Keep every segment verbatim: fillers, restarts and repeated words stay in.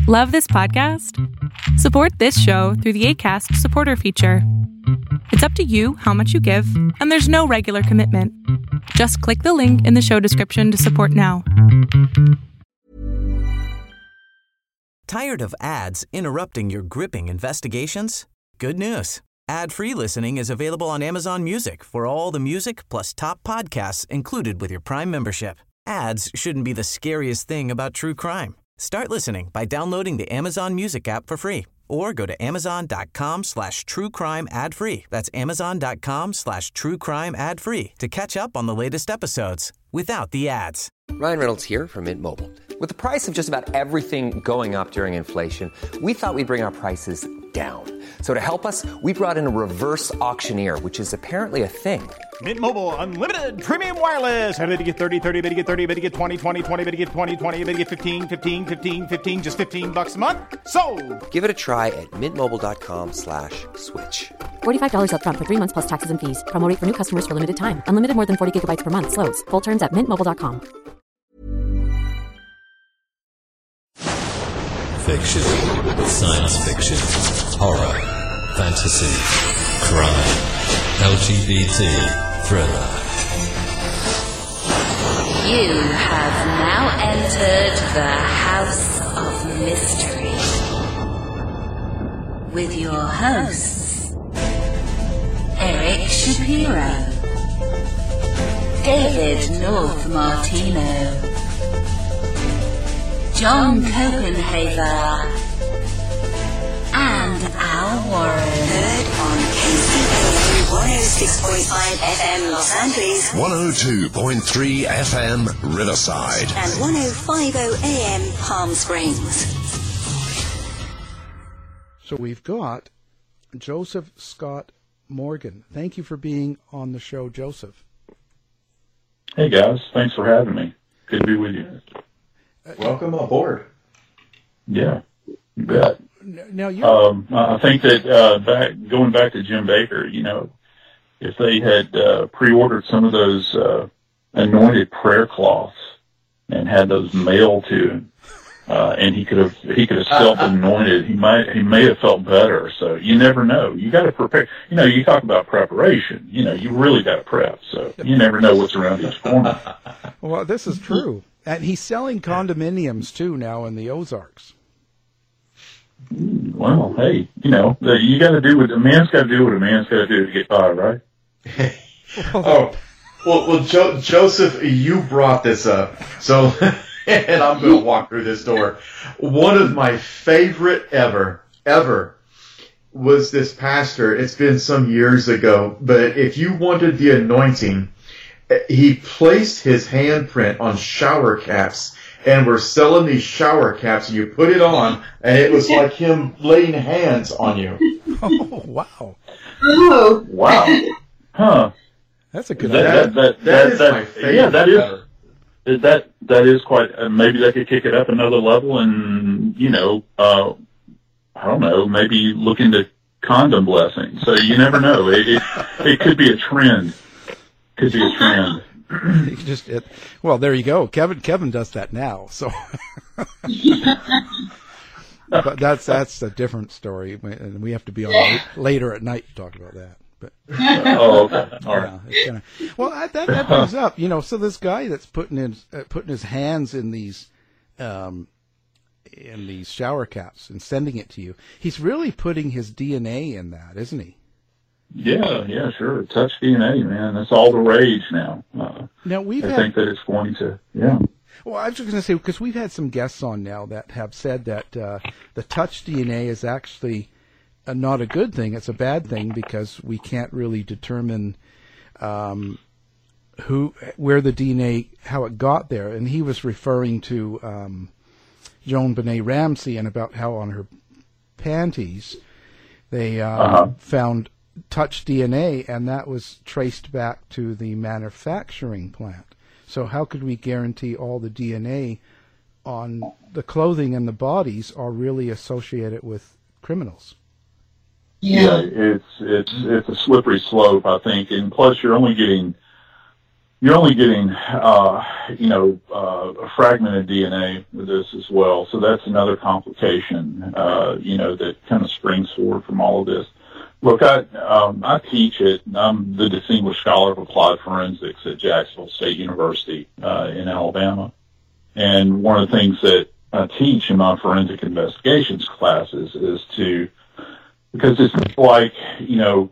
Love this podcast? Support this show through the Acast supporter feature. It's up to you how much you give, and there's no regular commitment. Just click the link in the show description to support now. Tired of ads interrupting your gripping investigations? Good news. Ad-free listening is available on Amazon Music for all the music plus top podcasts included with your Prime membership. Ads shouldn't be the scariest thing about true crime. Start listening by downloading the Amazon Music app for free or go to amazon.com slash true crime ad free. That's amazon.com slash true crime ad free to catch up on the latest episodes without the ads. Ryan Reynolds here from Mint Mobile. With the price of just about everything going up during inflation, we thought we'd bring our prices down. So to help us, we brought in a reverse auctioneer, which is apparently a thing. Mint Mobile Unlimited Premium Wireless. How to get thirty, thirty, how to get thirty, how to get twenty, twenty, twenty, how to get twenty, twenty, how to get fifteen, fifteen, fifteen, fifteen, just fifteen bucks a month? Sold! Give it a try at mintmobile.com slash switch. forty-five dollars up front for three months plus taxes and fees. Promo rate for new customers for limited time. Unlimited more than forty gigabytes per month. Slows full terms at mint mobile dot com. Fiction, science fiction, horror, fantasy, crime, L G B T, thriller. You have now entered the House of Mystery with your hosts, Eric Shapiro, David North Martino, John Copenhaver, and Al Warren. Heard on K C A one oh six point five F M Los Angeles, one oh two point three F M Riverside, and one oh five point oh A M Palm Springs. So we've got Joseph Scott Morgan. Thank you for being on the show, Joseph. Hey guys, thanks for having me. Good to be with you. Welcome aboard. Yeah, you bet. Now you. Um, I think that uh, back going back to Jim Bakker, you know, if they had uh, pre-ordered some of those uh, anointed prayer cloths and had those mailed to him, uh, and he could have he could have self-anointed, he might he may have felt better. So you never know. You got to prepare. You know, you talk about preparation. You know, you really got to prep. So you never know what's around each corner. Well, this is true. And he's selling condominiums, too, now in the Ozarks. Well, hey, you know, you got to do what a man's got to do what a man's got to do to get by, right? oh, well, well, jo- Joseph, you brought this up. So, and I'm going to walk through this door. One of my favorite ever, ever, was this pastor. It's been some years ago. But if you wanted the anointing, he placed his handprint on shower caps, and we're selling these shower caps, and you put it on, and it was like him laying hands on you. Oh, wow. Oh, wow. Huh. That's a good that, idea. That, that, that, that is that, my favorite. Yeah, that is, that, that is quite, uh, maybe they could kick it up another level and, you know, uh, I don't know, maybe look into condom blessing. So you never know. It, it, it could be a trend. Could be a trend. You just it, well, there you go. Kevin Kevin does that now. So, but that's that's a different story, and we have to be on late, later at night to talk about that. But oh, okay, all right. Yeah, it's kinda, well, that that brings up, you know, so this guy that's putting his uh, putting his hands in these um in these shower caps and sending it to you, he's really putting his D N A in that, isn't he? Yeah, yeah, sure. Touch D N A, man. That's all the rage now. Uh, now we've I had, think that it's going to, yeah. Well, I was just going to say, because we've had some guests on now that have said that uh, the touch D N A is actually uh, not a good thing. It's a bad thing because we can't really determine um, who, where the D N A, how it got there. And he was referring to um, Joan Benet Ramsey and about how on her panties they uh, uh-huh. found touch D N A, and that was traced back to the manufacturing plant. So how could we guarantee all the D N A on the clothing and the bodies are really associated with criminals? Yeah, yeah it's it's it's a slippery slope, I think, and plus you're only getting you're only getting, uh, you know, uh, a fragmented D N A with this as well. So that's another complication, uh, you know, that kind of springs forward from all of this. Look, I, um, I teach it. I'm the Distinguished Scholar of Applied Forensics at Jacksonville State University uh, in Alabama. And one of the things that I teach in my forensic investigations classes is to, because it's like, you know,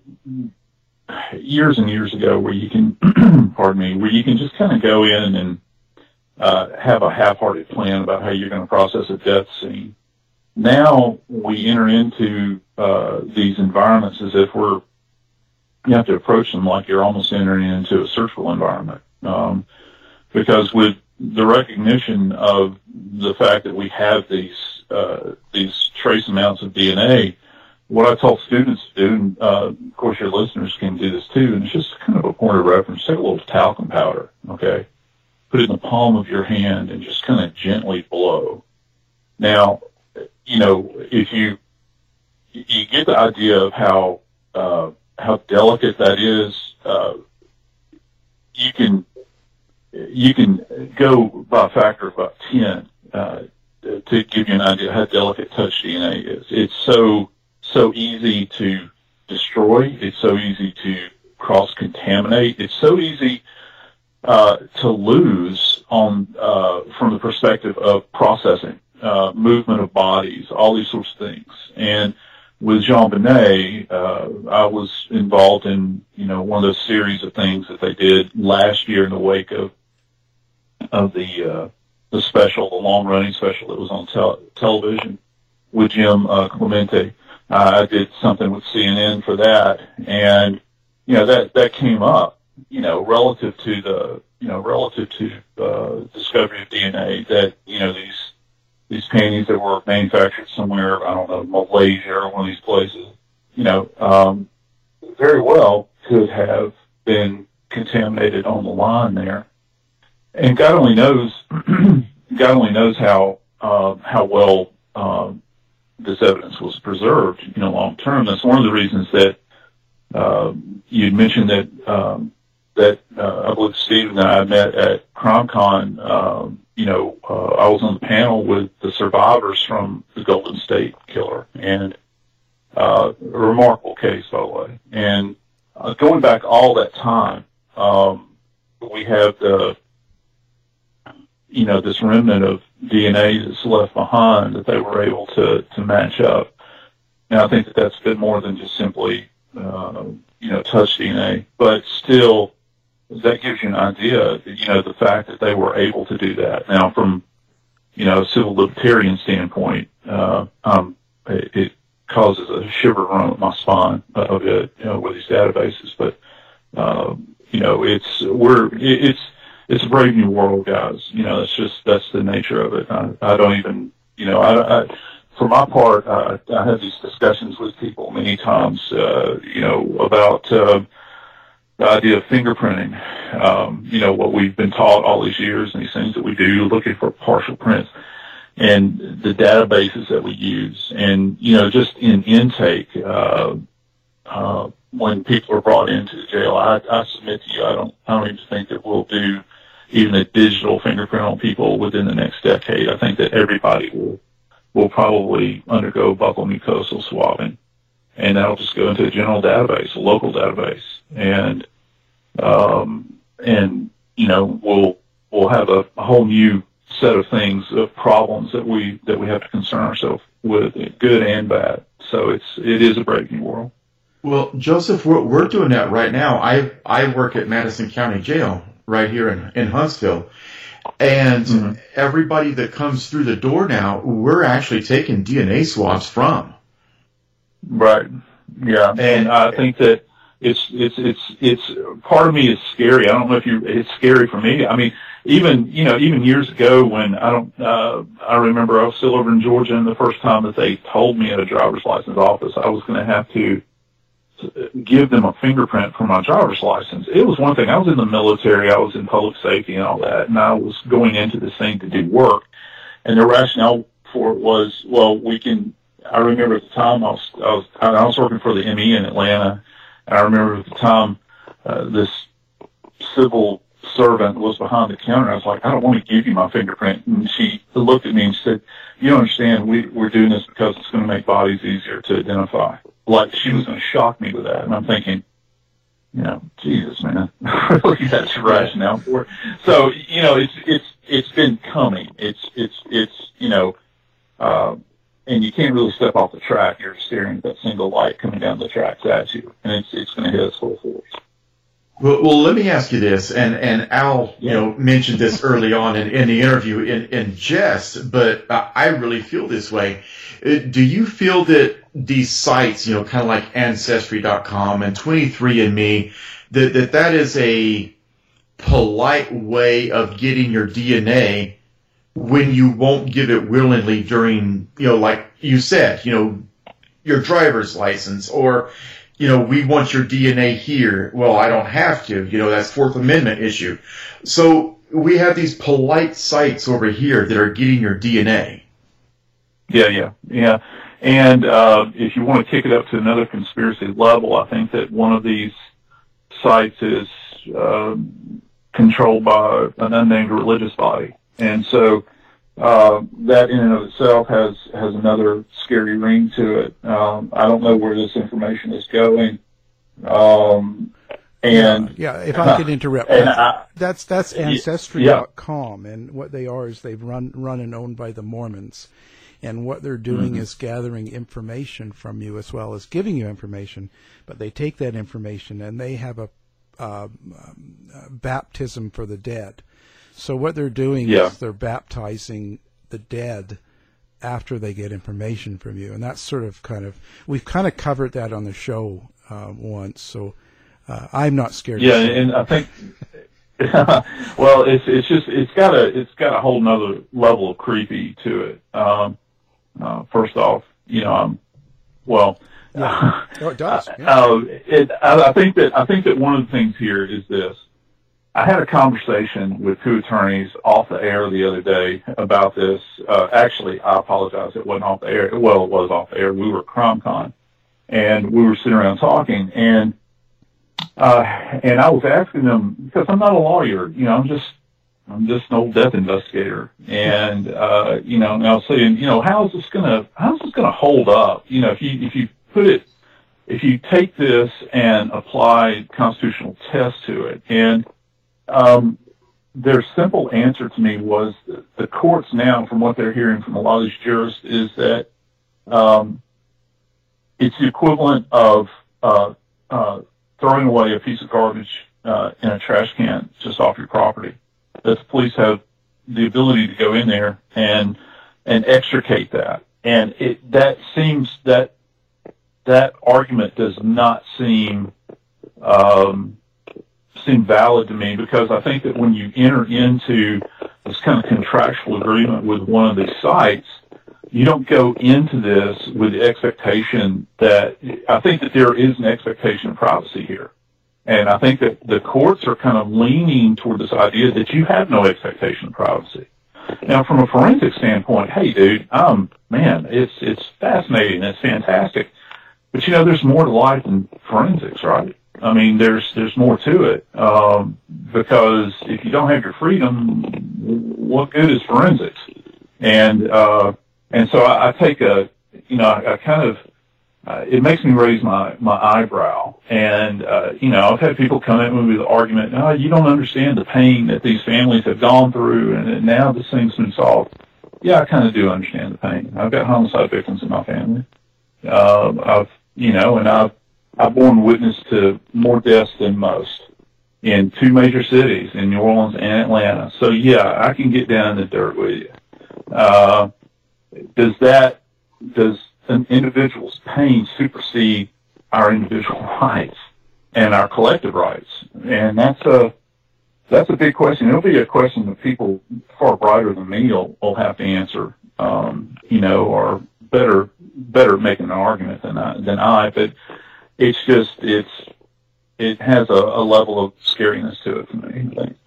years and years ago where you can, pardon me, where you can just kind of go in and uh, have a half-hearted plan about how you're going to process a death scene. Now we enter into uh, these environments as if we're, you have to approach them like you're almost entering into a surgical environment. Um, because with the recognition of the fact that we have these, uh, these trace amounts of D N A, what I tell students to do, and uh, of course your listeners can do this too, and it's just kind of a point of reference, take a little talcum powder, okay? Put it in the palm of your hand and just kind of gently blow. Now, you know, if you you get the idea of how uh, how delicate that is, uh, you can you can go by a factor of about ten uh, to give you an idea of how delicate touch D N A is. It's so so easy to destroy. It's so easy to cross-contaminate. It's so easy uh, to lose on uh, from the perspective of processing. Uh, movement of bodies, all these sorts of things. And with JonBenet, uh, I was involved in, you know, one of those series of things that they did last year in the wake of of the uh, the special, the long-running special that was on tel- television with Jim uh, Clemente. Uh, I did something with C N N for that, and you know that that came up, you know, relative to the, you know, relative to uh, discovery of D N A, that you know these. These panties that were manufactured somewhere, I don't know, Malaysia or one of these places, you know, um, very well could have been contaminated on the line there. And God only knows, God only knows how, uh, how well, um, this evidence was preserved, you know, long term. That's one of the reasons that, uh, you'd mentioned that, um, that, uh, I believe Steve and I met at CrimeCon, um, you know, uh, I was on the panel with the survivors from the Golden State Killer, and uh, a remarkable case, by the way. And uh, going back all that time, um, we have the, you know, this remnant of D N A that's left behind that they were able to, to match up. And I think that that's been more than just simply, uh, you know, touch D N A, but still, that gives you an idea, you know, the fact that they were able to do that. Now, from, you know, a civil libertarian standpoint, uh, um, it, it causes a shiver run up my spine a bit, you know, with these databases. But, uh, you know, it's, we're, it's, it's a brave new world, guys. You know, that's just, that's the nature of it. I, I don't even, you know, I, I for my part, I, I have these discussions with people many times, uh, you know, about, uh, the idea of fingerprinting, um, you know, what we've been taught all these years and these things that we do, looking for partial prints, and the databases that we use. And, you know, just in intake, uh, uh, when people are brought into the jail, I, I submit to you, I don't, I don't even think that we'll do even a digital fingerprint on people within the next decade. I think that everybody will, will probably undergo buccal mucosal swabbing. And that'll just go into a general database, a local database, and um, and you know we'll we'll have a, a whole new set of things, of problems that we that we have to concern ourselves with, good and bad. So it's it is a brave new world. Well, Joseph, we're, we're doing that right now. I I work at Madison County Jail right here in, in Huntsville, and mm-hmm. everybody that comes through the door now, we're actually taking D N A swabs from. Right. Yeah. And I think that it's, it's, it's, it's, part of me is scary. I don't know if you, it's scary for me. I mean, even, you know, even years ago when I don't, uh, I remember I was still over in Georgia, and the first time that they told me at a driver's license office I was going to have to give them a fingerprint for my driver's license. It was one thing. I was in the military. I was in public safety and all that, and I was going into this thing to do work. And the rationale for it was, well, we can, I remember at the time I was, I was, I was working for the M E in Atlanta, and I remember at the time uh, this civil servant was behind the counter. I was like, I don't want to give you my fingerprint. And she looked at me and said, you don't understand, we, we're doing this because it's going to make bodies easier to identify. Like, she was going to shock me with that. And I'm thinking, you know, Jesus, man, really, that's your rationale for it. So, you know, it's, it's, it's been coming. It's, it's, it's, you know, uh, and you can't really step off the track. You're staring at that single light coming down the tracks at you, and it's, it's going to hit us full force. Well, well, let me ask you this, and, and Al, you know, mentioned this early on in, in the interview in, in jest, but uh, I really feel this way. Uh, do you feel that these sites, you know, kind of like Ancestry dot com and twenty-three and me, that, that that is a polite way of getting your D N A when you won't give it willingly during, you know, like you said, you know, your driver's license, or, you know, we want your D N A here. Well, I don't have to. You know, that's Fourth Amendment issue. So we have these polite sites over here that are getting your D N A. Yeah, yeah, yeah. And uh, if you want to kick it up to another conspiracy level, I think that one of these sites is uh, controlled by an unnamed religious body. And so uh, that in and of itself has, has another scary ring to it. Um, I don't know where this information is going. Um, and yeah, yeah, if I could interrupt, and that's, I, that's that's Ancestry dot com, yeah. And what they are is they've run run and owned by the Mormons, and what they're doing mm-hmm. is gathering information from you as well as giving you information. But they take that information and they have a uh, um, uh, baptism for the dead. So what they're doing yeah. is they're baptizing the dead after they get information from you, and that's sort of kind of we've kind of covered that on the show uh, once. So. Uh, I'm not scared. Yeah, and I think, well, it's it's just it's got a it's got a whole nother level of creepy to it. Um, uh, first off, you know, I'm well. Yeah. Oh, it does. Yeah. Uh, it, I, I think that I think that one of the things here is this. I had a conversation with two attorneys off the air the other day about this. Uh, actually, I apologize. It wasn't off the air. Well, it was off the air. We were at CrimeCon, and we were sitting around talking, and. Uh, and I was asking them, because I'm not a lawyer, you know, I'm just, I'm just an old death investigator. And, uh, you know, and I was saying, you know, how is this gonna, how is this gonna hold up? You know, if you, if you put it, if you take this and apply constitutional tests to it, and, um, their simple answer to me was that the courts now, from what they're hearing from a lot of these jurists, is that, um, it's the equivalent of, uh, uh, throwing away a piece of garbage uh, in a trash can just off your property. That the police have the ability to go in there and and extricate that. And it that seems that that argument does not seem um, seem valid to me, because I think that when you enter into this kind of contractual agreement with one of these sites, you don't go into this with the expectation that, I think that there is an expectation of privacy here. And I think that the courts are kind of leaning toward this idea that you have no expectation of privacy. Now, from a forensic standpoint, hey, dude, um, man, it's, it's fascinating. It's fantastic. But, you know, there's more to life than forensics, right? I mean, there's, there's more to it. Um, because if you don't have your freedom, what good is forensics? And, uh, And so I, I take a, you know, I, I kind of, uh, it makes me raise my, my eyebrow. And, uh, you know, I've had people come in with the argument, oh, you don't understand the pain that these families have gone through, and, and now this thing's been solved. Yeah, I kind of do understand the pain. I've got homicide victims in my family. Uh, I've, you know, and I've, I've borne witness to more deaths than most in two major cities, in New Orleans and Atlanta. So, yeah, I can get down in the dirt with you. Uh, Does that, does an individual's pain supersede our individual rights and our collective rights? And that's a, that's a big question. It'll be a question that people far brighter than me will, will have to answer, um, you know, or better, better making an argument than I, than I, but it's just, it's, it has a, a level of scariness to it for me, I think.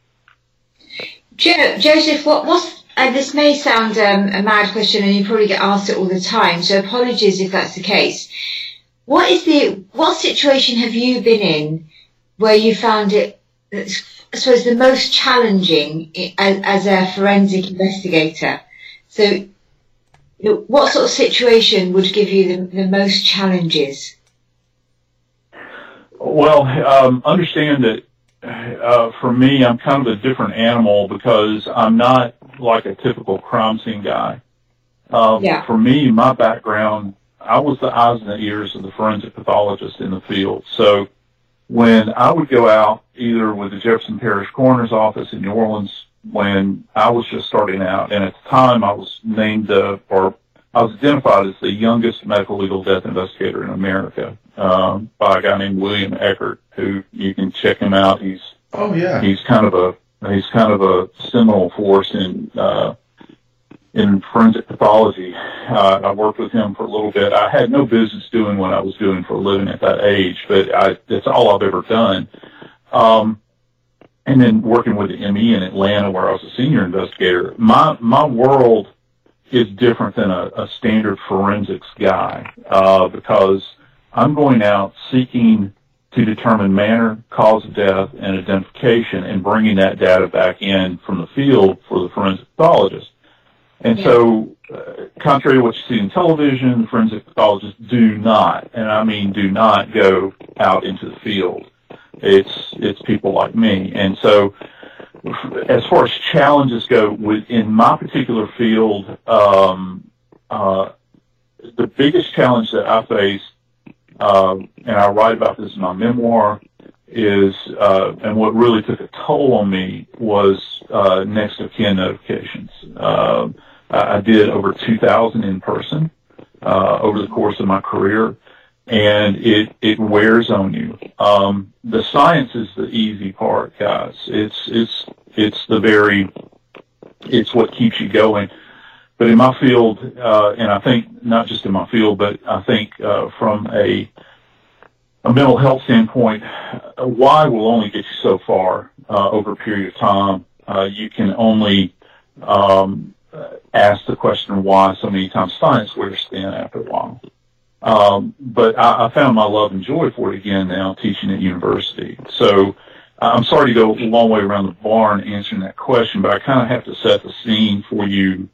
Jo- Joseph, what, what's, Uh, this may sound um, a mad question, and you probably get asked it all the time, so apologies if that's the case. What is the what situation have you been in where you found it I suppose, the most challenging as, as a forensic investigator? So, you know, what sort of situation would give you the, the most challenges? Well, um, understand that uh, for me, I'm kind of a different animal because I'm not like a typical crime scene guy. Um, yeah. For me, my background, I was the eyes and the ears of the forensic pathologist in the field. So when I would go out either with the Jefferson Parish Coroner's Office in New Orleans when I was just starting out, and at the time I was named, uh, or I was identified as the youngest medical legal death investigator in America, um, by a guy named William Eckert, who you can check him out. He's oh yeah, he's kind of a he's kind of a seminal force in uh, in forensic pathology. Uh, I worked with him for a little bit. I had no business doing what I was doing for a living at that age, but I, that's all I've ever done. Um, and then working with the M E in Atlanta, where I was a senior investigator, my my world is different than a, a standard forensics guy, uh, because I'm going out seeking to determine manner, cause of death, and identification, and bringing that data back in from the field for the forensic pathologist. And yeah. so, uh, contrary to what you see in television, forensic pathologists do not, and I mean do not, go out into the field. It's it's people like me. And so, as far as challenges go, within my particular field, um, uh, the biggest challenge that I faced, uh, and I write about this in my memoir, is, uh, and what really took a toll on me was uh, next of kin notifications. Uh, I did over two thousand in person uh, over the course of my career, and it, it wears on you. Um, the science is the easy part, guys. It's it's it's the very it's what keeps you going. But in my field, uh, and I think not just in my field, but I think uh, from a a mental health standpoint, uh, why will only get you so far uh, over a period of time. Uh, you can only um, ask the question why so many times. Science wears thin after a while. Um, but I, I found my love and joy for it again now teaching at university. So I'm sorry to go a long way around the barn answering that question, but I kind of have to set the scene for you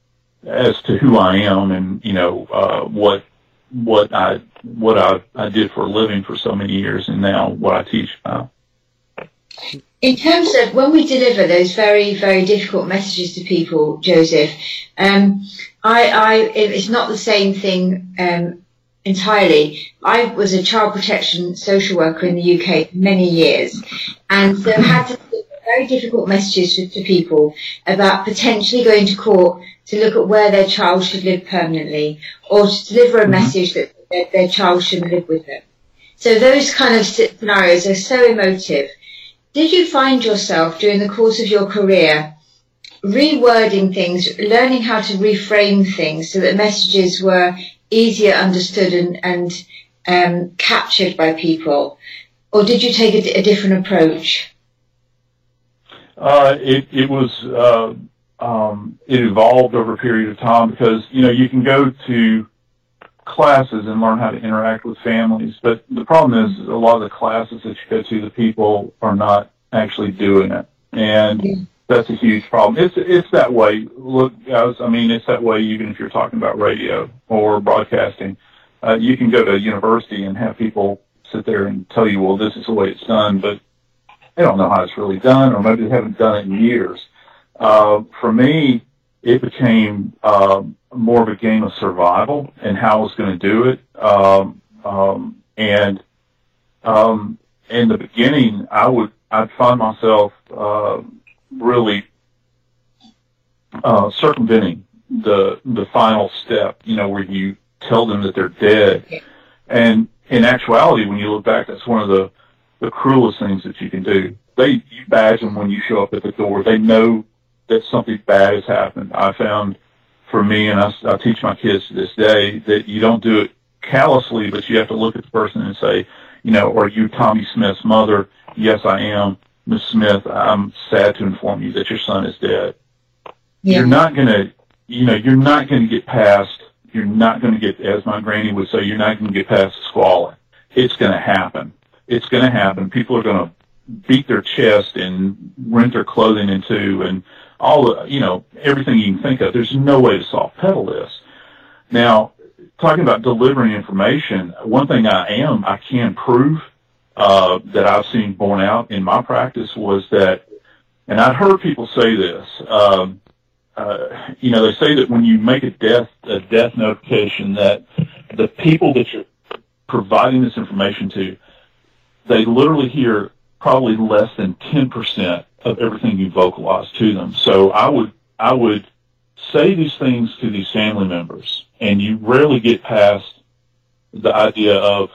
as to who I am and, you know, uh, what what I what I, I did for a living for so many years and now what I teach about. In terms of when we deliver those very, very difficult messages to people, Joseph, um, I, I, it's not the same thing um, entirely. I was a child protection social worker in the U K for many years, and so had to deliver very difficult messages to, to people about potentially going to court to look at where their child should live permanently, or to deliver a message that their, their child shouldn't live with them. So those kind of scenarios are so emotive. Did you find yourself during the course of your career rewording things, learning how to reframe things so that messages were easier understood and, and um, captured by people? Or did you take a, a different approach? Uh, it, it was, uh, um, it evolved over a period of time because, you know, you can go to classes and learn how to interact with families, but the problem is a lot of the classes that you go to, the people are not actually doing it, and that's a huge problem. It's it's that way. Look, guys, I mean, it's that way even if you're talking about radio or broadcasting. Uh, you can go to a university and have people sit there and tell you, well, this is the way it's done, but they don't know how it's really done, or maybe they haven't done it in years. Uh, for me, it became um, more of a game of survival and how I was going to do it. Um, um, and um, in the beginning, I would I'd find myself uh, really uh, circumventing the the final step. You know, where you tell them that they're dead. And in actuality, when you look back, that's one of the the cruelest things that you can do. They you badge them when you show up at the door. They know that something bad has happened. I found, for me, and I, I teach my kids to this day, that you don't do it callously, but you have to look at the person and say, you know, are you Tommy Smith's mother? Yes, I am. Miss Smith, I'm sad to inform you that your son is dead. Yeah. You're not going to, you know, you're not going to get past, you're not going to get, as my granny would say, you're not going to get past the squalor. It's going to happen. It's going to happen. People are going to beat their chest and rent their clothing in two and all the, you know, everything you can think of. There's no way to soft pedal this. Now, talking about delivering information, one thing I am, I can prove, uh, that I've seen borne out in my practice was that, and I've heard people say this, um, uh, you know, they say that when you make a death, a death notification, that the people that you're providing this information to, they literally hear probably less than ten percent of everything you vocalize to them. So I would, I would say these things to these family members, and you rarely get past the idea of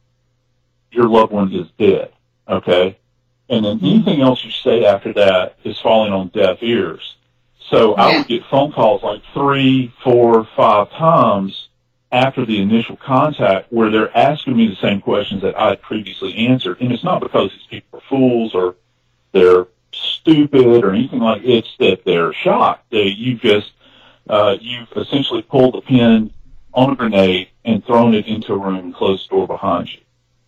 your loved one is dead, okay? And then anything else you say after that is falling on deaf ears. So I would get phone calls like three, four, five times after the initial contact where they're asking me the same questions that I had previously answered. And it's not because these people are fools or they're stupid or anything like that. It's that they're shocked. They, you just, uh, you've essentially pulled a pin on a grenade and thrown it into a room and closed the door behind you.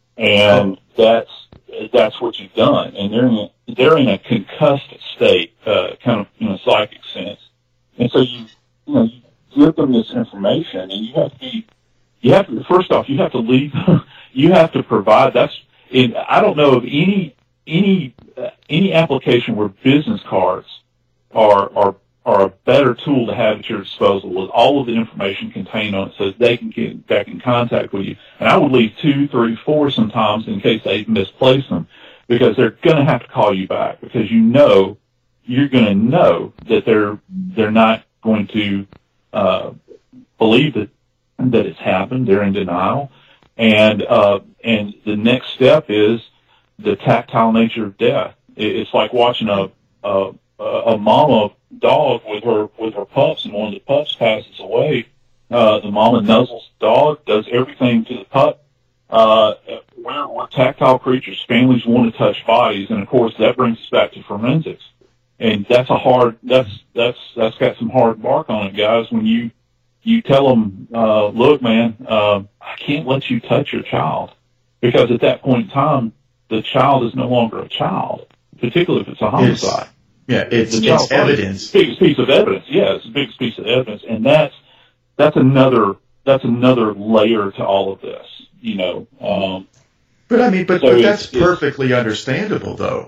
And that's, that's what you've done. And they're in a, they're in a concussed state, uh, kind of in a psychic sense. And so you, you know, you give them this information, and you have to be, you have to, first off, you have to leave, you have to provide, that's, it, I don't know of any, any, uh, any application where business cards are, are, are a better tool to have at your disposal with all of the information contained on it so that they can get back in contact with you. And I would leave two, three, four sometimes in case they misplace them, because they're going to have to call you back, because you know, you're going to know that they're, they're not going to, Uh, believe that that it's happened. They're in denial, and uh, and the next step is the tactile nature of death. It, it's like watching a, a a mama dog with her with her pups, and one of the pups passes away. Uh, the mama nuzzles the dog, does everything to the pup. Uh, we're, we're tactile creatures. Families want to touch bodies, and of course that brings us back to forensics. And that's a hard, that's, that's, that's got some hard bark on it, guys. When you, you tell them, uh, look, man, uh, I can't let you touch your child, because at that point in time, the child is no longer a child, particularly if it's a homicide. It's, yeah, it's, the it's evidence. The biggest piece of evidence. Yeah, it's the biggest piece of evidence. And that's, that's another, that's another layer to all of this, you know. Um, but I mean, but, so but that's it's, perfectly it's, understandable, though.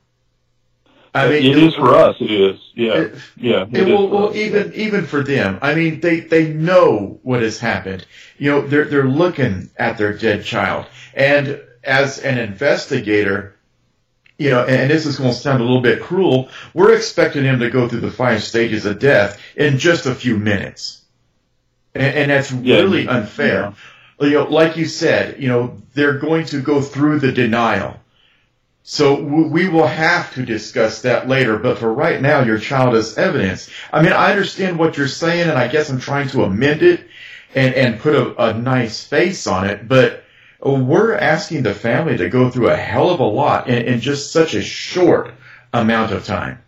I mean, it is for us. It is, yeah, it, yeah. It it, is well, for well us, even yeah. even for them, I mean, they they know what has happened. You know, they're they're looking at their dead child, and as an investigator, you know, and this is going to sound a little bit cruel, we're expecting him to go through the five stages of death in just a few minutes, and, and that's yeah, really yeah. unfair. Yeah. You know, like you said, you know, they're going to go through the denial. So we will have to discuss that later, but for right now, your child is evidence. I mean, I understand what you're saying, and I guess I'm trying to amend it and, and put a, a nice face on it, but we're asking the family to go through a hell of a lot in, in just such a short amount of time.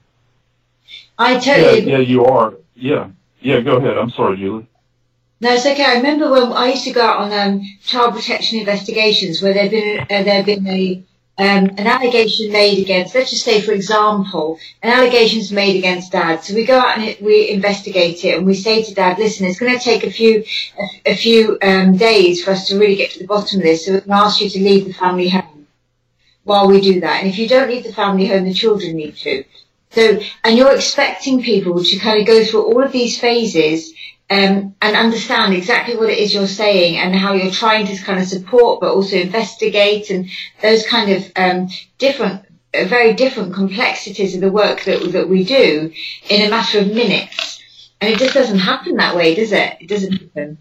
I totally yeah, yeah, you are. Yeah, yeah, go ahead. I'm sorry, Julie. No, it's okay. I remember when I used to go out on um, child protection investigations where there'd been, uh, there'd been a Um, an allegation made against, let's just say, for example, an allegation's made against Dad. So we go out and it, we investigate it, and we say to Dad, listen, it's going to take a few a, a few um, days for us to really get to the bottom of this, so we can ask you to leave the family home while we do that. And if you don't leave the family home, the children need to. So, and you're expecting people to kind of go through all of these phases Um, and understand exactly what it is you're saying and how you're trying to kind of support but also investigate, and those kind of um, different, uh, very different complexities of the work that that we do in a matter of minutes. And it just doesn't happen that way, does it? It doesn't happen.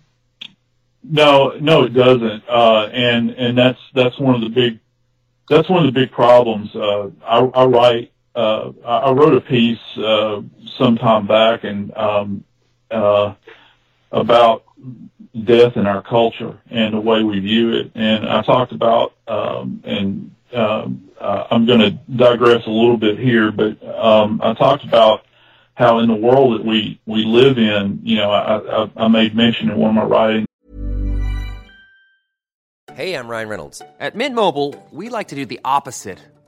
No, no, it doesn't. Uh, and and that's that's one of the big that's one of the big problems. Uh, I, I write uh, I wrote a piece uh, some time back and um, uh, about death in our culture and the way we view it. And I talked about, um, and um, uh, I'm going to digress a little bit here, but um, I talked about how in the world that we, we live in, you know, I, I, I made mention in one of my writings. Hey, I'm Ryan Reynolds. At Mint Mobile, we like to do the opposite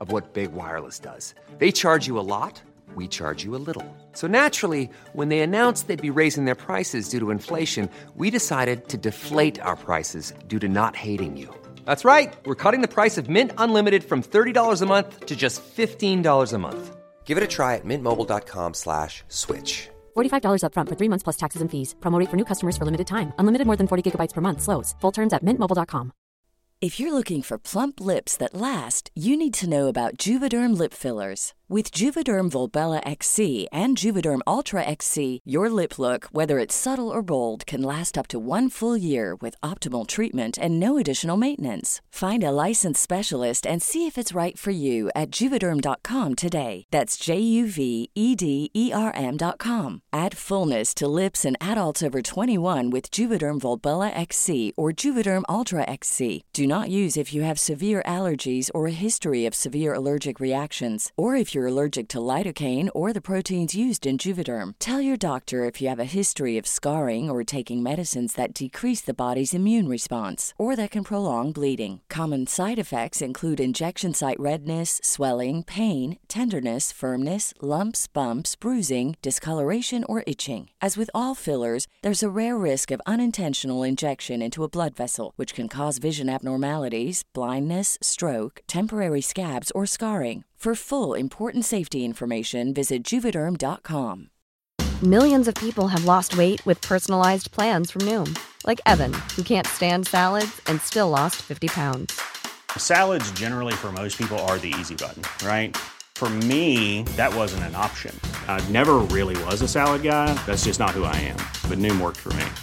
of what Big Wireless does. They charge you a lot, we charge you a little. So naturally, when they announced they'd be raising their prices due to inflation, we decided to deflate our prices due to not hating you. That's right. We're cutting the price of Mint Unlimited from thirty dollars a month to just fifteen dollars a month. Give it a try at mintmobile.com slash switch. forty-five dollars up front for three months plus taxes and fees. Promo rate for new customers for limited time. Unlimited more than forty gigabytes per month. Slows full terms at mint mobile dot com. If you're looking for plump lips that last, you need to know about Juvederm lip fillers. With Juvederm Volbella X C and Juvederm Ultra X C, your lip look, whether it's subtle or bold, can last up to one full year with optimal treatment and no additional maintenance. Find a licensed specialist and see if it's right for you at Juvederm dot com today. That's J U V E D E R M dot com. Add fullness to lips in adults over twenty-one with Juvederm Volbella X C or Juvederm Ultra X C. Do not use if you have severe allergies or a history of severe allergic reactions, or if you're allergic to lidocaine or the proteins used in Juvederm. Tell your doctor if you have a history of scarring or taking medicines that decrease the body's immune response or that can prolong bleeding. Common side effects include injection site redness, swelling, pain, tenderness, firmness, lumps, bumps, bruising, discoloration, or itching. As with all fillers, there's a rare risk of unintentional injection into a blood vessel, which can cause vision abnormalities, blindness, stroke, temporary scabs, or scarring. For full, important safety information, visit Juvederm dot com. Millions of people have lost weight with personalized plans from Noom. Like Evan, who can't stand salads and still lost fifty pounds. Salads generally for most people are the easy button, right? For me, that wasn't an option. I never really was a salad guy. That's just not who I am. But Noom worked for me.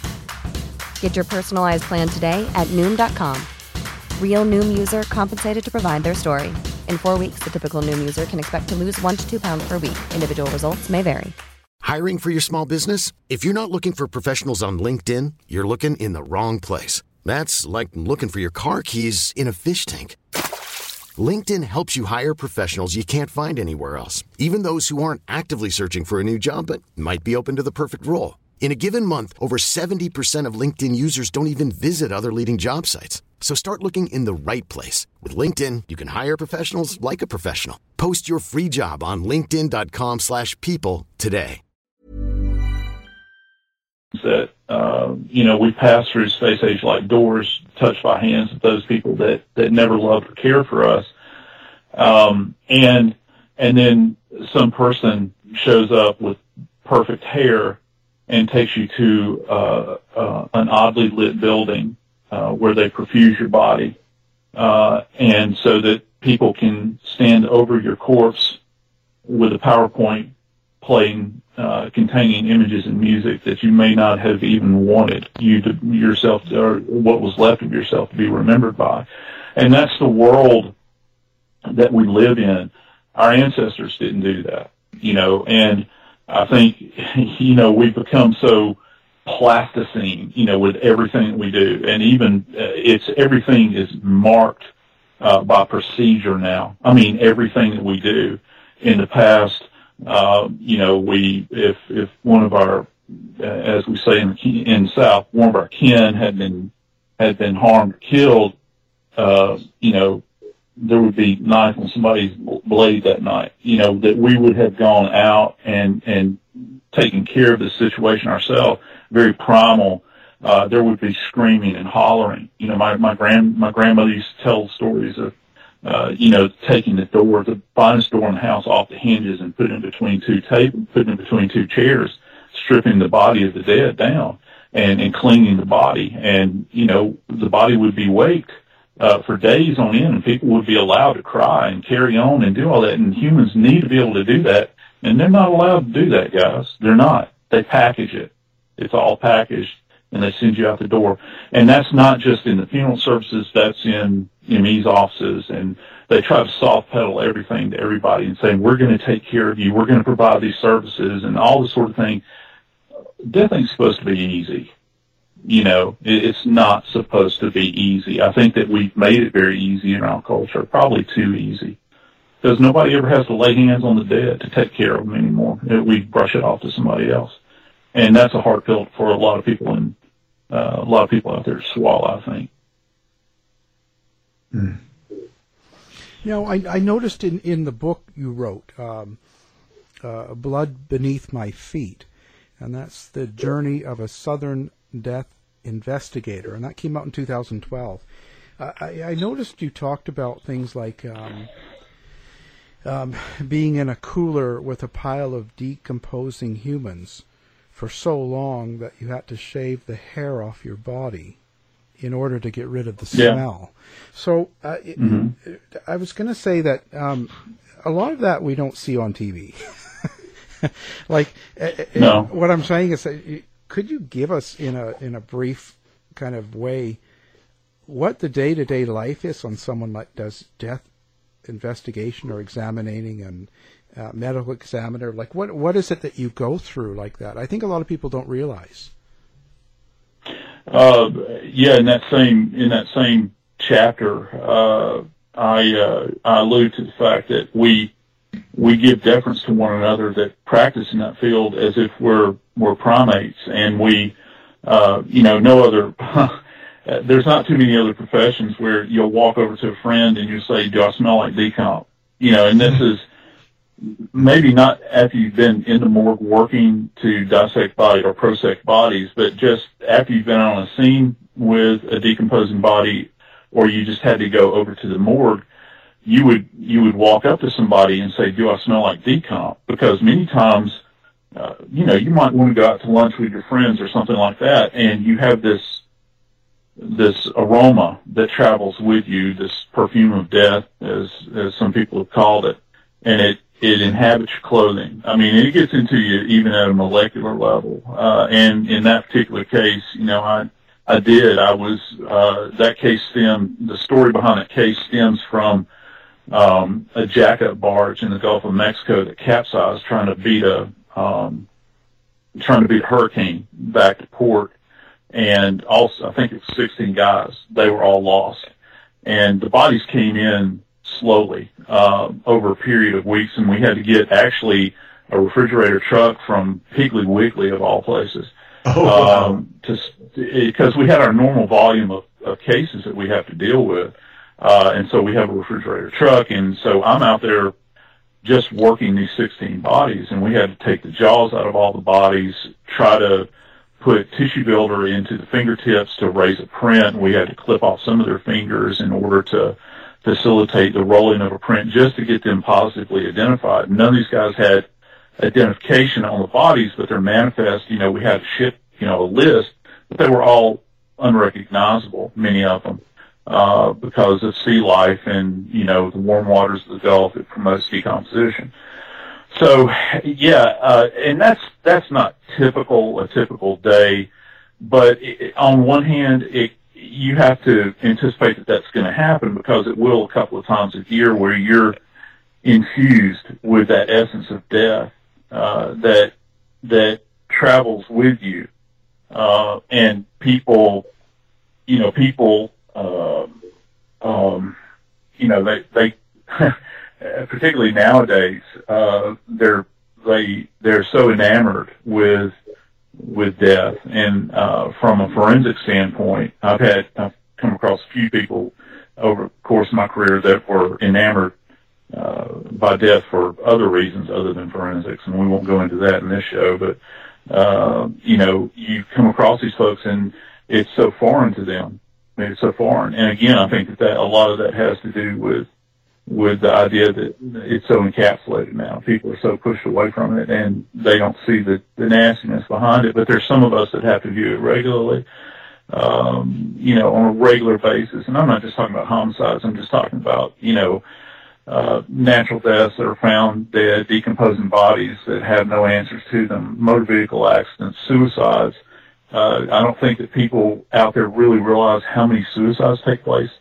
Get your personalized plan today at Noom dot com. Real Noom user compensated to provide their story. In four weeks, the typical Noom user can expect to lose one to two pounds per week. Individual results may vary. Hiring for your small business? If you're not looking for professionals on LinkedIn, you're looking in the wrong place. That's like looking for your car keys in a fish tank. LinkedIn helps you hire professionals you can't find anywhere else, even those who aren't actively searching for a new job but might be open to the perfect role. In a given month, over seventy percent of LinkedIn users don't even visit other leading job sites. So start looking in the right place. With LinkedIn, you can hire professionals like a professional. Post your free job on linkedin dot com slash people today. That, uh, you know, we pass through space age like doors touched by hands of those people that, that never loved or cared for us. Um, and, and then some person shows up with perfect hair and takes you to uh, uh, an oddly lit building uh, where they perfuse your body, uh, and so that people can stand over your corpse with a PowerPoint playing uh, containing images and music that you may not have even wanted you to yourself to, or what was left of yourself to be remembered by, and that's the world that we live in. Our ancestors didn't do that, you know, and I think, you know, we've become so plasticine, you know, with everything that we do. And even uh, it's everything is marked uh, by procedure now. I mean, everything that we do. In the past, uh, you know, we, if, if one of our, uh, as we say in the, in the South, one of our kin had been, had been harmed or killed, uh, you know, there would be knife on somebody's blade that night, you know, that we would have gone out and, and taken care of the situation ourselves, very primal. Uh, there would be screaming and hollering. You know, my, my grand, my grandmother used to tell stories of, uh, you know, taking the door, the finest door in the house off the hinges and putting it between two tables, putting it between two chairs, stripping the body of the dead down and, and cleaning the body. And, you know, the body would be waked Uh, for days on end, and people would be allowed to cry and carry on and do all that, and humans need to be able to do that, and they're not allowed to do that, guys. They're not. They package it. It's all packaged, and they send you out the door. And that's not just in the funeral services, that's in M E's offices, and they try to soft pedal everything to everybody and saying, we're going to take care of you, we're going to provide these services, and all this sort of thing. Death ain't supposed to be easy. You know, it's not supposed to be easy. I think that we've made it very easy in our culture, probably too easy, because nobody ever has to lay hands on the dead to take care of them anymore. We brush it off to somebody else, and that's a hard pill for a lot of people, and uh, a lot of people out there to swallow, I think. Hmm. Now, I, I noticed in, in the book you wrote, um, uh, Blood Beneath My Feet, and that's the journey of a Southern death investigator, and that came out in two thousand twelve. Uh, I, I noticed you talked about things like um, um, being in a cooler with a pile of decomposing humans for so long that you had to shave the hair off your body in order to get rid of the smell. Yeah. So uh, mm-hmm. it, I was going to say that um, a lot of that we don't see on T V. like, no. it, what I'm saying is, that, could you give us in a in a brief kind of way what the day-to-day life is on someone like does death investigation or examining and uh, medical examiner? Like, what what is it that you go through like that? I think a lot of people don't realize. Uh, yeah, in that same in that same chapter, uh, I uh, I allude to the fact that we we give deference to one another that practice in that field as if we're we're primates, and we uh, you know no other. There's not too many other professions where you'll walk over to a friend and you say, "Do I smell like decomp?" You know, and this is maybe not after you've been in the morgue working to dissect body or prosect bodies, but just after you've been on a scene with a decomposing body, or you just had to go over to the morgue, you would you would walk up to somebody and say, "Do I smell like decomp?" Because many times, uh, you know, you might want to go out to lunch with your friends or something like that, and you have this this aroma that travels with you, this perfume of death, as as some people have called it, and it it inhabits your clothing. I mean, it gets into you even at a molecular level. Uh, and in that particular case, you know, I, I did, I was, uh, that case stemmed, the story behind that case stems from, um, a jackup barge in the Gulf of Mexico that capsized trying to beat a, um, trying to beat a hurricane back to port. And also, I think it was sixteen guys. They were all lost. And the bodies came in slowly uh, over a period of weeks, and we had to get actually a refrigerator truck from Piggly Wiggly of all places, oh, wow. um, to because we had our normal volume of, of cases that we have to deal with, uh, and so we have a refrigerator truck, and so I'm out there just working these sixteen bodies, and we had to take the jaws out of all the bodies, try to put tissue builder into the fingertips to raise a print. We had to clip off some of their fingers in order to facilitate the rolling of a print just to get them positively identified. None of these guys had identification on the bodies, but they're manifest. You know, we had to ship, you know, a list, but they were all unrecognizable, many of them, uh, because of sea life and, you know, the warm waters of the Gulf. It promotes decomposition. So, yeah, uh, and that's, that's not typical, a typical day, but it, on one hand, it, you have to anticipate that that's going to happen because it will a couple of times a year where you're infused with that essence of death uh, that that travels with you, uh, and people, you know, people, uh, um, you know, they they particularly nowadays uh, they're they they're so enamored with. with death. And uh, from a forensic standpoint, I've had I've come across a few people over the course of my career that were enamored uh, by death for other reasons other than forensics, and we won't go into that in this show. But uh, you know, you come across these folks, and it's so foreign to them. I mean, it's so foreign. And again, I think that, that a lot of that has to do with with the idea that it's so encapsulated now. People are so pushed away from it, and they don't see the, the nastiness behind it. But there's some of us that have to view it regularly, um, you know, on a regular basis. And I'm not just talking about homicides. I'm just talking about, you know, uh, natural deaths that are found dead, decomposing bodies that have no answers to them, motor vehicle accidents, suicides. Uh, I don't think that people out there really realize how many suicides take place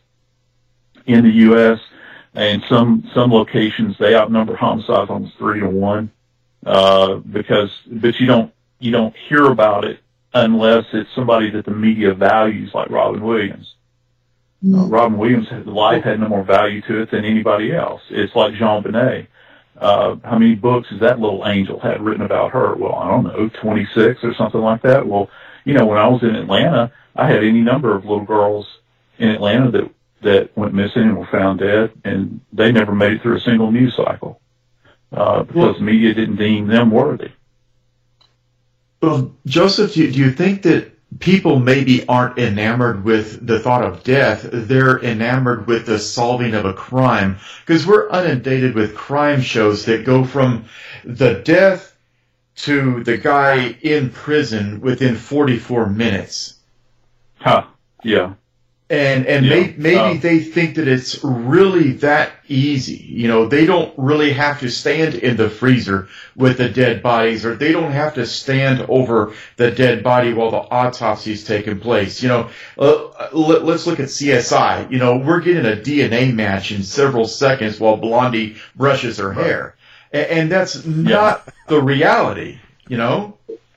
in the U S And some, some locations, they outnumber homicides almost three to one, uh, because, but you don't, you don't hear about it unless it's somebody that the media values, like Robin Williams. Mm-hmm. Uh, Robin Williams' life had no more value to it than anybody else. It's like JonBenet. Uh, how many books has that little angel had written about her? Well, I don't know, twenty-six or something like that. Well, you know, when I was in Atlanta, I had any number of little girls in Atlanta that that went missing and were found dead, and they never made it through a single news cycle uh, because well, the media didn't deem them worthy. Well, Joseph, do you, do you think that people maybe aren't enamored with the thought of death? They're enamored with the solving of a crime, because we're inundated with crime shows that go from the death to the guy in prison within forty-four minutes. Huh. Yeah. And and yeah. may, maybe um, they think that it's really that easy. You know, they don't really have to stand in the freezer with the dead bodies, or they don't have to stand over the dead body while the autopsy is taking place. You know, uh, let, let's look at C S I. You know, we're getting a D N A match in several seconds while Blondie brushes her right. hair. And, and that's not yeah. the reality, you know?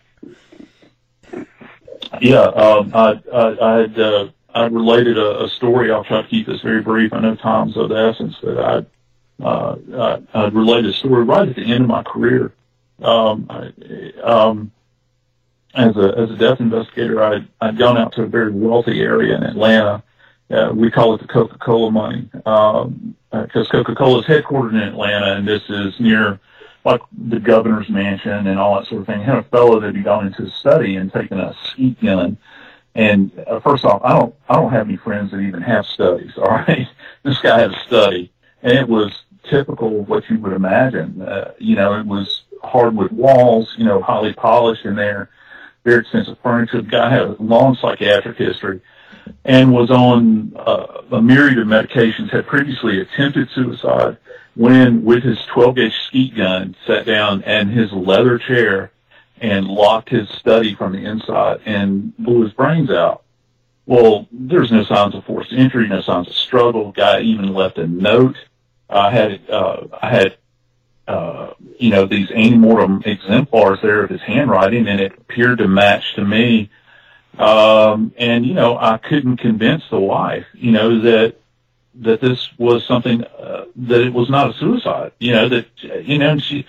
Yeah, um, I, I, I had... Uh, I related a, a story. I'll try to keep this very brief. I know time's of the essence, but I, uh, I, I related a story right at the end of my career. Um, I, um, as a as a death investigator, I I'd gone out to a very wealthy area in Atlanta. Uh, we call it the Coca-Cola money, um, because Coca-Cola is headquartered in Atlanta, and this is near like the governor's mansion and all that sort of thing. I had a fellow that had gone into his study and taken a skeet gun. And uh, first off, I don't, I don't have any friends that even have studies. All right, this guy had a study, and it was typical of what you would imagine. Uh, you know, it was hardwood walls, you know, highly polished in there, very expensive furniture. The guy had a long psychiatric history, and was on uh, a myriad of medications. Had previously attempted suicide. When, with his twelve gauge skeet gun, sat down in his leather chair and locked his study from the inside and blew his brains out. Well, there's no signs of forced injury, no signs of struggle. The guy even left a note. I had, uh, I had, uh, you know, these antemortem exemplars there of his handwriting, and it appeared to match to me. Um, and, you know, I couldn't convince the wife, you know, that, that this was something, uh, that it was not a suicide, you know, that, you know, and she,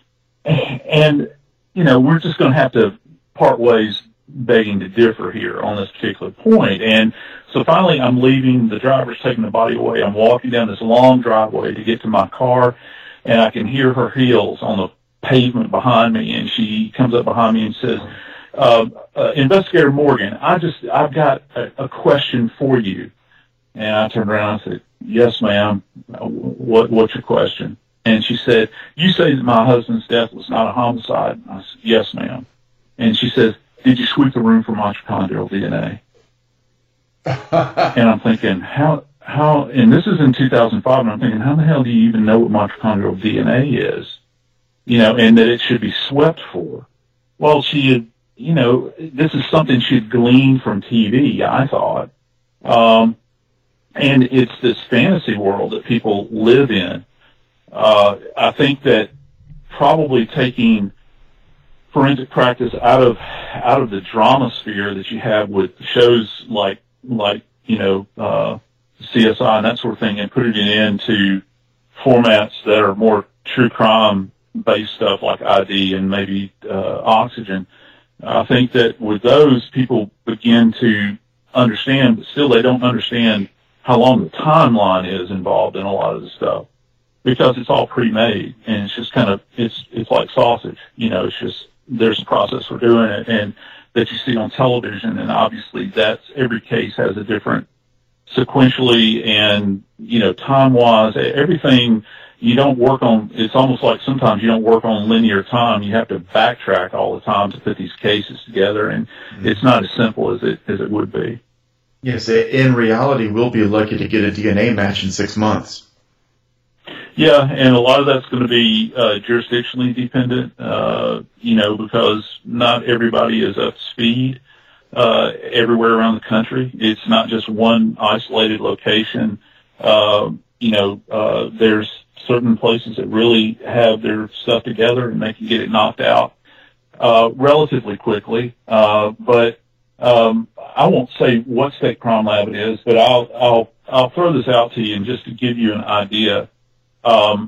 and, you know, we're just going to have to part ways begging to differ here on this particular point. And so finally I'm leaving, the driver's taking the body away. I'm walking down this long driveway to get to my car, and I can hear her heels on the pavement behind me, and she comes up behind me and says, uh, uh, Investigator Morgan, I just, I've got a, a question for you. And I turned around and I said, yes, ma'am. What, what's your question? And she said, you say that my husband's death was not a homicide. I said, yes, ma'am. And she says, did you sweep the room for mitochondrial D N A? And I'm thinking, how, how, and this is in two thousand five, and I'm thinking, how the hell do you even know what mitochondrial D N A is? You know, and that it should be swept for. Well, she had, you know, this is something she had gleaned from T V, I thought. Um, and it's this fantasy world that people live in. Uh, I think that probably taking forensic practice out of out of the drama sphere that you have with shows like like you know uh, C S I and that sort of thing, and putting it into formats that are more true crime based stuff like I D and maybe uh, Oxygen. I think that with those, people begin to understand, but still they don't understand how long the timeline is involved in a lot of the stuff. Because it's all pre-made, and it's just kind of, it's it's like sausage. You know, it's just, there's a process for doing it, and that you see on television, and obviously that's, every case has a different, sequentially and, you know, time-wise, everything, you don't work on, it's almost like sometimes you don't work on linear time. You have to backtrack all the time to put these cases together, and mm-hmm. it's not as simple as it as it would be. Yes, in reality, we'll be lucky to get a D N A match in six months. Yeah, and a lot of that's going to be uh, jurisdictionally dependent, uh, you know, because not everybody is up to speed uh, everywhere around the country. It's not just one isolated location. Uh, you know, uh, there's certain places that really have their stuff together and they can get it knocked out uh, relatively quickly. Uh, but um, I won't say what state crime lab it is, but I'll I'll I'll throw this out to you, and just to give you an idea. Um,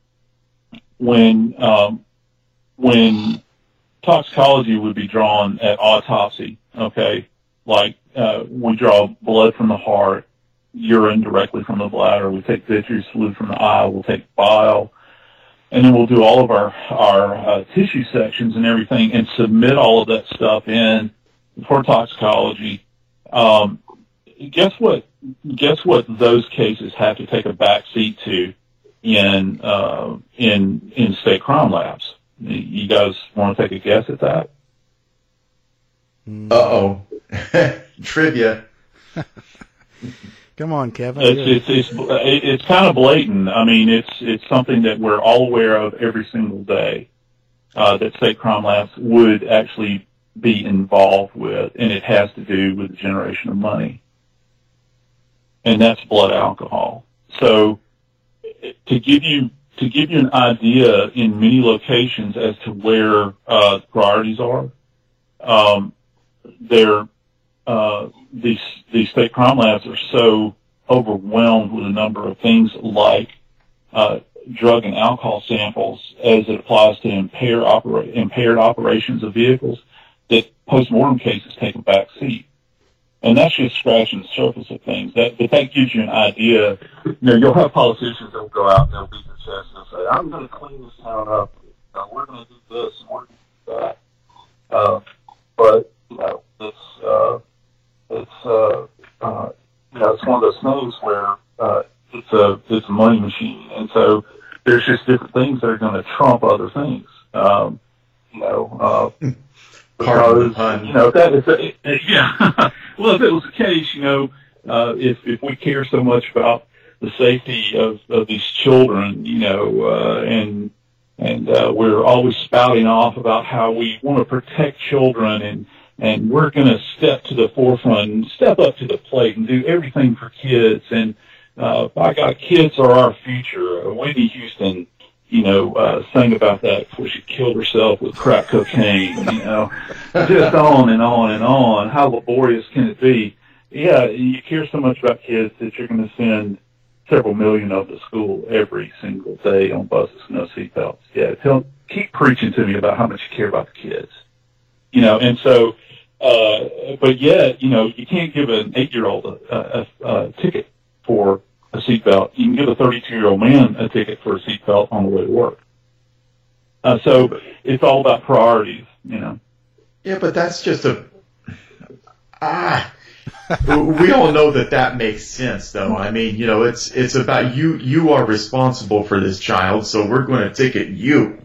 when, um, when toxicology would be drawn at autopsy, okay, like, uh, we draw blood from the heart, urine directly from the bladder. We take vitreous fluid from the eye. We'll take bile. And then we'll do all of our, our uh, tissue sections and everything and submit all of that stuff in for toxicology. Um, guess what? Guess what those cases have to take a back seat to in, uh, in, in state crime labs? You guys want to take a guess at that? Uh-oh. Trivia. Come on, Kevin. It's, it's, it's, it's kind of blatant. I mean, it's, it's something that we're all aware of every single day, uh, that state crime labs would actually be involved with, and it has to do with the generation of money. And that's blood alcohol. So to give you, to give you an idea in many locations as to where, uh, priorities are, um, they're, uh, these, these state crime labs are so overwhelmed with a number of things like, uh, drug and alcohol samples as it applies to impaired, opera- impaired operations of vehicles that postmortem cases take a back seat. And that's just scratching the surface of things. That, but that gives you an idea. You know, you'll have politicians that will go out and they'll beat their chest and say, I'm going to clean this town up. Uh, we're going to do this and we're going to do that. Uh, but, you know, it's, uh, it's, uh, uh, you know, it's one of those things where, uh, it's a, it's a money machine. And so there's just different things that are going to trump other things. Um, you know, uh, because, you know, if that is, a, it, yeah. Well, if it was the case, you know, uh, if, if we care so much about the safety of, of these children, you know, uh, and, and, uh, we're always spouting off about how we want to protect children and, and we're going to step to the forefront and step up to the plate and do everything for kids. And, uh, by God, kids are our future. Uh, Whitney Houston, you know, uh, sang about that before she killed herself with crack cocaine, you know, just on and on and on. How laborious can it be? Yeah, you care so much about kids that you're going to send several million of to school every single day on buses with no seatbelts. Yeah, tell, keep preaching to me about how much you care about the kids. You know, and so, uh, but yet, you know, you can't give an eight-year-old a, a, a ticket for a seatbelt. You can give a thirty-two-year-old man a ticket for a seatbelt on the way to work. Uh, so it's all about priorities, you know. Yeah, but that's just a ah. We all know that that makes sense, though. I mean, you know, it's it's about you. You are responsible for this child, so we're going to ticket you.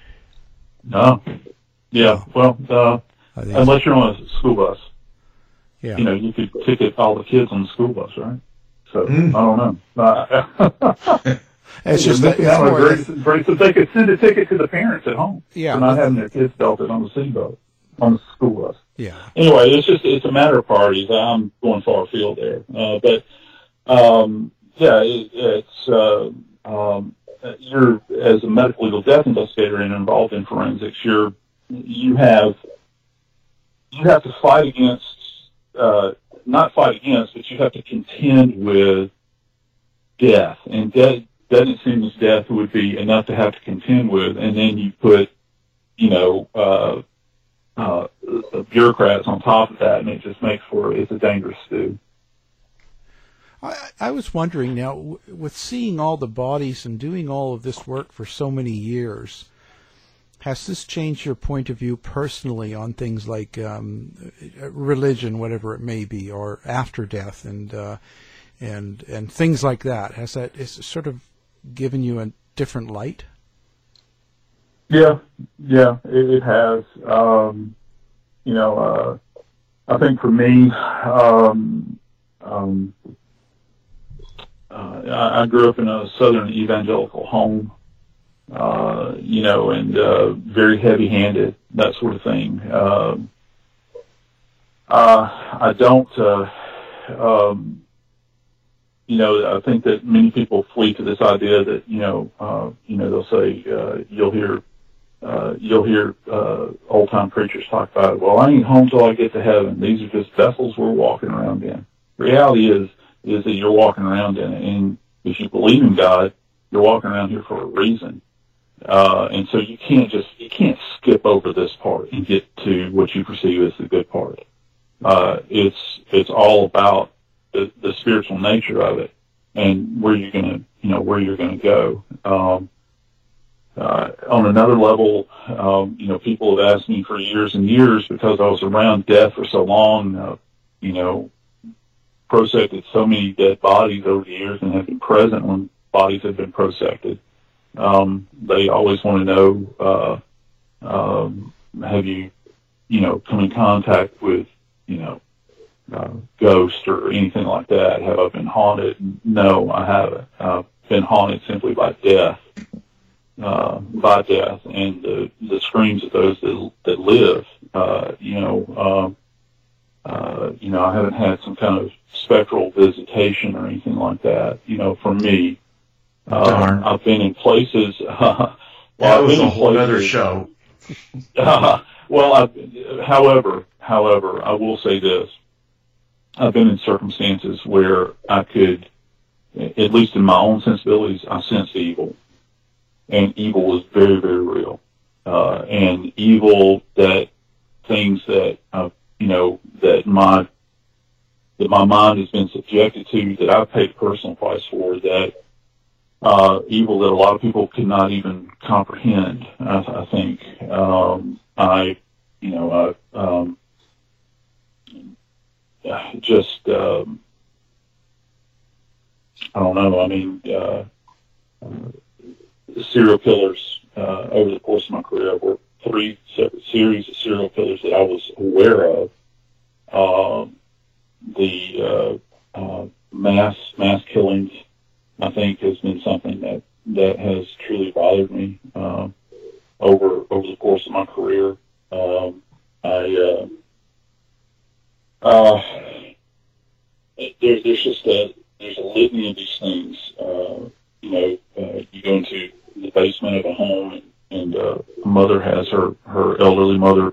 No. Yeah. Well, uh, unless you're on a school bus. Yeah. You know, you could ticket all the kids on the school bus, right? So, mm. I don't know. Uh, it's just that, it's more great, that, great, so they could send a ticket to the parents at home yeah, for not having their kids belted on the seatbelt, on the school bus. Yeah. Anyway, it's just, it's a matter of priorities. I'm going far afield there. Uh, but, um, yeah, it, it's, uh, um, you're, as a medical legal death investigator and involved in forensics, you're, you have, you have to fight against, uh, not fight against, but you have to contend with death. And death doesn't seem as death would be enough to have to contend with. And then you put, you know, uh, uh, bureaucrats on top of that, and it just makes for, it's a dangerous stew. I, I was wondering now, w- with seeing all the bodies and doing all of this work for so many years, has this changed your point of view personally on things like um, religion, whatever it may be, or after death, and uh, and and things like that? Has that is sort of given you a different light? Yeah, yeah, it, it has. Um, you know, uh, I think for me, um, um, uh, I, I grew up in a Southern evangelical home. Uh, you know, and, uh, very heavy-handed, that sort of thing. Uh, uh, I don't, uh, um, you know, I think that many people flee to this idea that, you know, uh, you know, they'll say, uh, you'll hear, uh, you'll hear, uh, old-time preachers talk about, well, I ain't home till I get to heaven. These are just vessels we're walking around in. The reality is, is that you're walking around in it, and if you believe in God, you're walking around here for a reason. Uh, and so you can't just, you can't skip over this part and get to what you perceive as the good part. Uh, it's, it's all about the, the spiritual nature of it and where you're gonna, you know, where you're gonna go. Um, uh, on another level, um, you know, people have asked me for years and years, because I was around death for so long, uh, you know, prosected so many dead bodies over the years and have been present when bodies have been prosected. Um, they always want to know, uh, um, have you, you know, come in contact with, you know, uh, ghosts or anything like that? Have I been haunted? No, I haven't. I've been haunted simply by death, uh, by death, and the, the screams of those that, that live. Uh, you know, um, uh, you know, I haven't had some kind of spectral visitation or anything like that. You know, for me, uh, I've been in places. Uh, well, that was a whole other show. Uh, well, I, however, however, I will say this. I've been in circumstances where I could, at least in my own sensibilities, I sense evil. And evil is very, very real. Uh, and evil that things that, uh, you know, that my, that my mind has been subjected to, that I've paid personal price for, that, uh, evil that a lot of people could not even comprehend, I, I think. Um, I, you know, I, um, just, um, I don't know, I mean, uh, uh, serial killers, uh, over the course of my career, were three separate series of serial killers that I was aware of. Um, the, uh, uh, mass, mass killings, I think, has been something that, that has truly bothered me, um, over, over the course of my career. Um, I, uh, uh, there, there's just a, there's a litany of these things. Uh, you know, uh, you go into the basement of a home and, and uh, a mother has her, her elderly mother,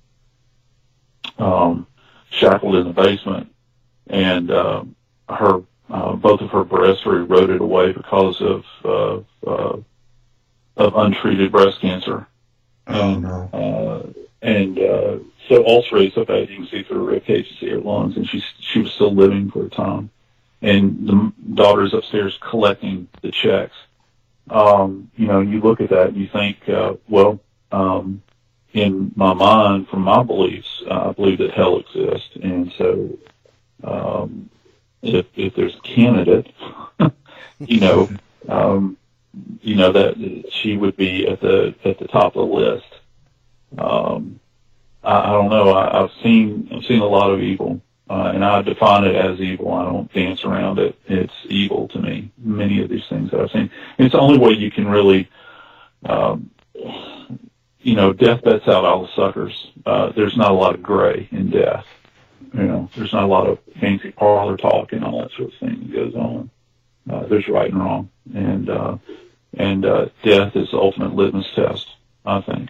um, shackled in the basement, and, uh, her, uh, both of her breasts were eroded away because of, uh, uh, of untreated breast cancer. Oh, no. Uh, and, uh, so ulcerated so bad you can see through her rib cage, you see her lungs, and she's, she was still living for a time. And the daughter's upstairs collecting the checks. Um, you know, you look at that and you think, uh, well, um, in my mind, from my beliefs, uh, I believe that hell exists. And so, um, if, if there's a candidate, you know, um, you know, that she would be at the, at the top of the list. Um, I, I don't know. I, I've seen, I've seen a lot of evil, uh, and I define it as evil. I don't dance around it. It's evil to me. Many of these things that I've seen. It's the only way you can really, um, you know, death bets out all the suckers. Uh, there's not a lot of gray in death. You know, there's not a lot of fancy parlor talk and all that sort of thing that goes on. Uh, there's right and wrong. And, uh, and, uh, death is the ultimate litmus test, I think.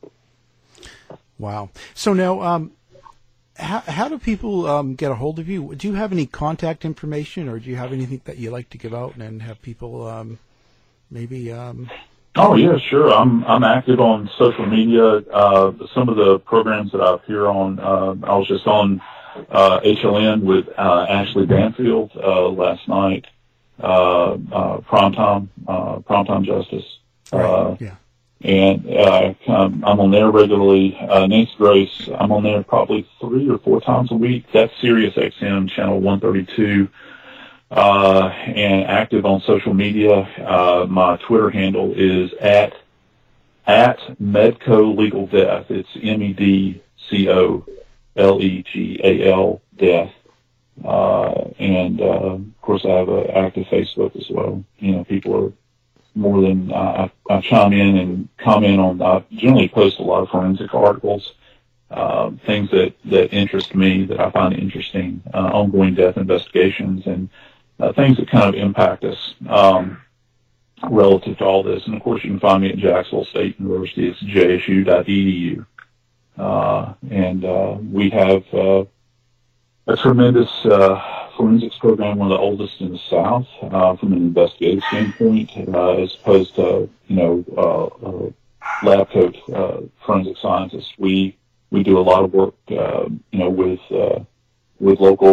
Wow. So now, um, how, how do people um, get a hold of you? Do you have any contact information, or do you have anything that you like to give out and have people um, maybe? Um... Oh yeah, sure. I'm I'm active on social media. Uh, some of the programs that I appear on, uh, I was just on uh, H L N with uh, Ashley Banfield uh, last night. Uh, uh, Primetime, uh, Primetime Justice. Right. Uh, yeah. And uh, I'm, I'm on there regularly. Uh, Nancy Grace, I'm on there probably three or four times a week. That's Sirius X M channel one thirty-two. Uh, and active on social media. Uh, my Twitter handle is at at Medco Legal Death. It's M E D C O L E G A L Death. Uh, and uh, of course, I have an active Facebook as well. You know, people are more than uh, I, I chime in and comment on. I generally post a lot of forensic articles, uh, things that, that interest me, that I find interesting, uh, ongoing death investigations, and uh, things that kind of impact us um, relative to all this. And of course, you can find me at Jacksonville State University. It's J S U dot E D U, uh, and uh, we have uh, a tremendous uh, forensics program, one of the oldest in the South, uh, from an investigative standpoint, uh, as opposed to, you know, uh, uh, lab coat, uh, forensic scientists. We, we do a lot of work, uh, you know, with, uh, with local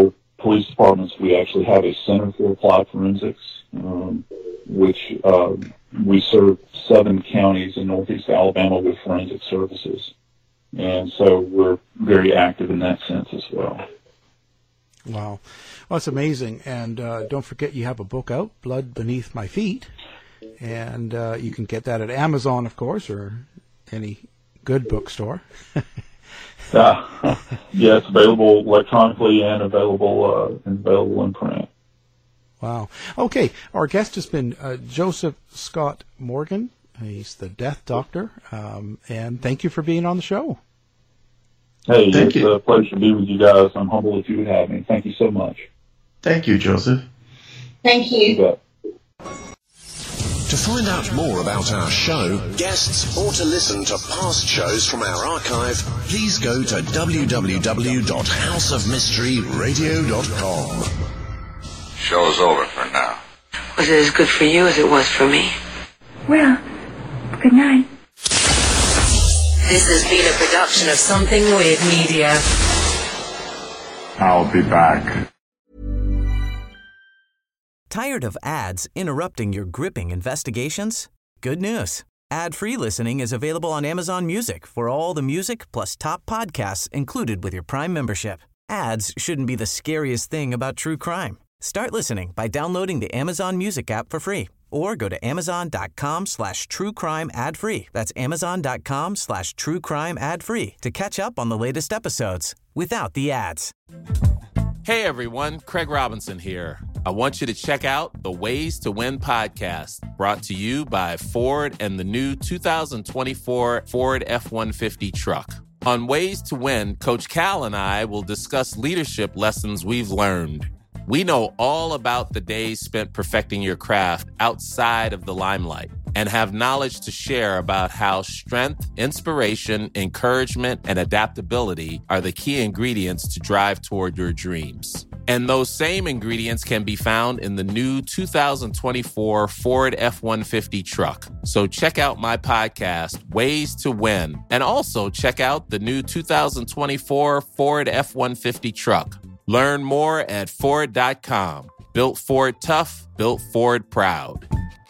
police departments, we actually have a Center for Applied Forensics, um, which uh, we serve seven counties in northeast Alabama with forensic services. And so we're very active in that sense as well. Wow. Well, it's amazing. And uh, don't forget you have a book out, Blood Beneath My Feet. And uh, you can get that at Amazon, of course, or any good bookstore. uh, yeah, it's available electronically and available, uh, and available in print. Wow. Okay, our guest has been uh, Joseph Scott Morgan. He's the Death Doctor. Um, and thank you for being on the show. Hey, Thank it's you. a pleasure to be with you guys. I'm humbled that you would have me. Thank you so much. Thank you, Joseph. Thank you. You bet. To find out more about our show, guests, or to listen to past shows from our archive, please go to w w w dot house of mystery radio dot com. Show's over for now. Was it as good for you as it was for me? Well, good night. This has been a production of Something Weird Media. I'll be back. Tired of ads interrupting your gripping investigations? Good news. Ad-free listening is available on Amazon Music for all the music plus top podcasts included with your Prime membership. Ads shouldn't be the scariest thing about true crime. Start listening by downloading the Amazon Music app for free or go to amazon.com slash true crime ad free. That's amazon.com slash true crime ad free to catch up on the latest episodes without the ads. Hey everyone, Craig Robinson here. I want you to check out the Ways to Win podcast, brought to you by Ford and the new two thousand twenty-four Ford F one fifty truck. On Ways to Win, Coach Cal and I will discuss leadership lessons we've learned. We know all about the days spent perfecting your craft outside of the limelight and have knowledge to share about how strength, inspiration, encouragement, and adaptability are the key ingredients to drive toward your dreams. And those same ingredients can be found in the new two thousand twenty-four Ford F one fifty truck. So check out my podcast, Ways to Win, and also check out the new two thousand twenty-four Ford F one fifty truck. Learn more at Ford dot com. Built Ford tough, built Ford proud.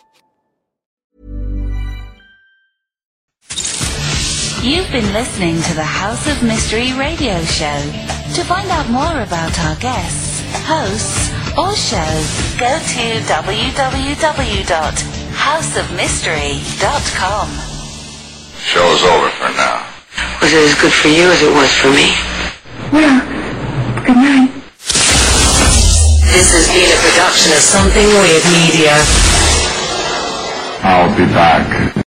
You've been listening to the House of Mystery radio show. To find out more about our guests, hosts, or shows, go to w w w dot house of mystery dot com. Show's over for now. Was it as good for you as it was for me? Well, good night. This has been a production of Something Weird Media. I'll be back.